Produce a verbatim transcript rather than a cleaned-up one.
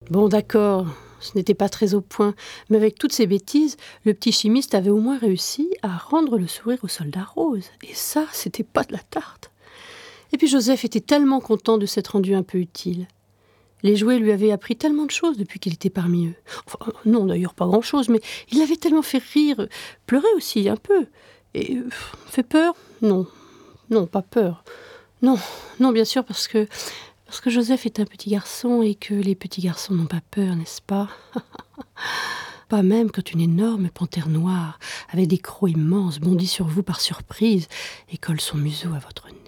Bon, d'accord, ce n'était pas très au point, mais avec toutes ces bêtises, le petit chimiste avait au moins réussi à rendre le sourire au soldat Rose. Et ça, c'était pas de la tarte. Et puis Joseph était tellement content de s'être rendu un peu utile. Les jouets lui avaient appris tellement de choses depuis qu'il était parmi eux. Enfin, non, d'ailleurs pas grand-chose, mais il l'avait tellement fait rire, pleurer aussi un peu. Et euh, fait peur ? Non, non, pas peur. Non, non, bien sûr, parce que, parce que Joseph est un petit garçon et que les petits garçons n'ont pas peur, n'est-ce pas ? Pas même quand une énorme panthère noire, avec des crocs immenses, bondit sur vous par surprise et colle son museau à votre nez.